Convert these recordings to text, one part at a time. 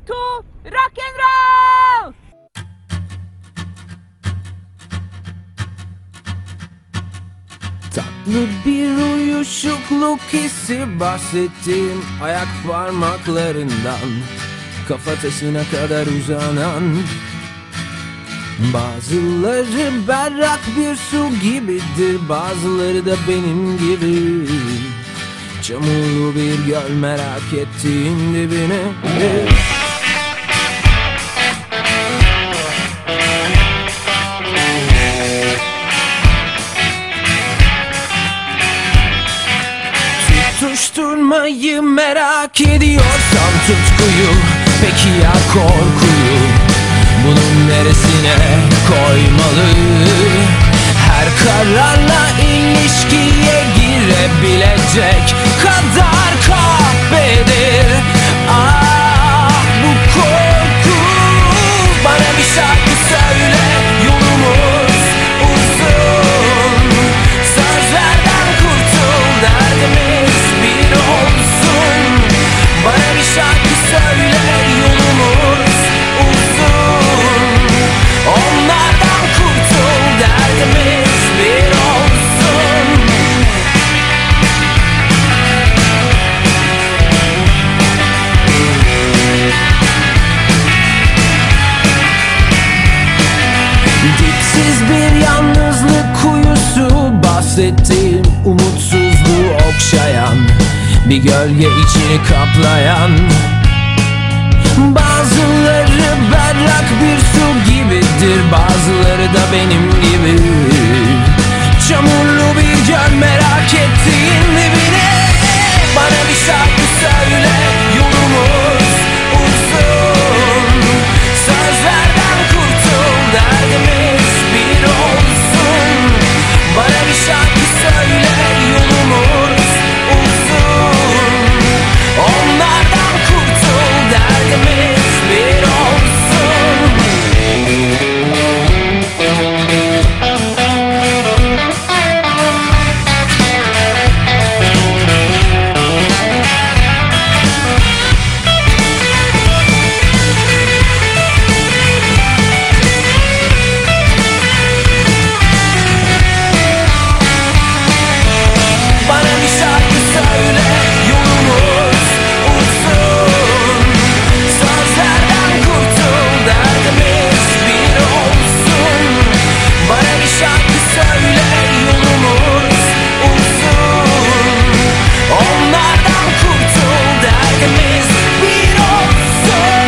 to rock and roll. Tatlı bir uyuşukluk hissi, bahsettiğim ayak parmaklarından kafatasına kadar uzanan. Bazıları berrak bir su gibidir, bazıları da benim gibi çamurlu bir göl, merak ettiğin dibine. Tutuşturmayı merak ediyorsam tutkuyu, peki ya korkuyu? Bunun neresine koymalı? Her kararla ilişkiye girebilecek kadar kahpedir. Ah, bu korku. Bana bir şarkı söyle, yolumuz uzun. Sözlerden kurtul, derdimiz bir olsun. Bana bir şarkı söyle, yolumuz uzun. Onlardan kurtul, derdimiz bir olsun. Dipsiz bir yalnızlık kuyusu, bahsettiğim umutsuzluğu okşayan bir gölge, içini kaplayan. Bazıları berrak bir su gibidir, bazıları da benim gibi çamurlu bir göl, merak ettiğin dibine. Bana bir şarkı söyle, yolumuz uzun. Sözlerden kurtul, derdimiz bir olsun. Bana bir şarkı söyle, yolumuz uzun. Onlardan kurtul, derdimiz bir olsun. Bana bir şarkı söyle, yolumuz uzun. Sözlerden kurtul, derdimiz bir olsun. Bana bir şarkı söyle, yolumuz uzun. Onlardan kurtul, derdimiz bir olsun.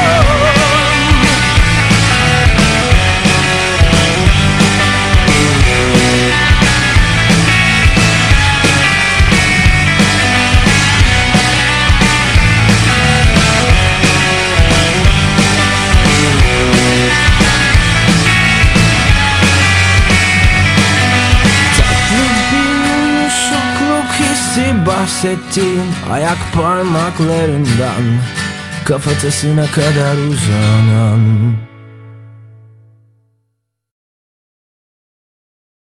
Tatlı bir uyuşukluk hissi, bahsettiğim ayak parmaklarından kafatasına kadar uzanan.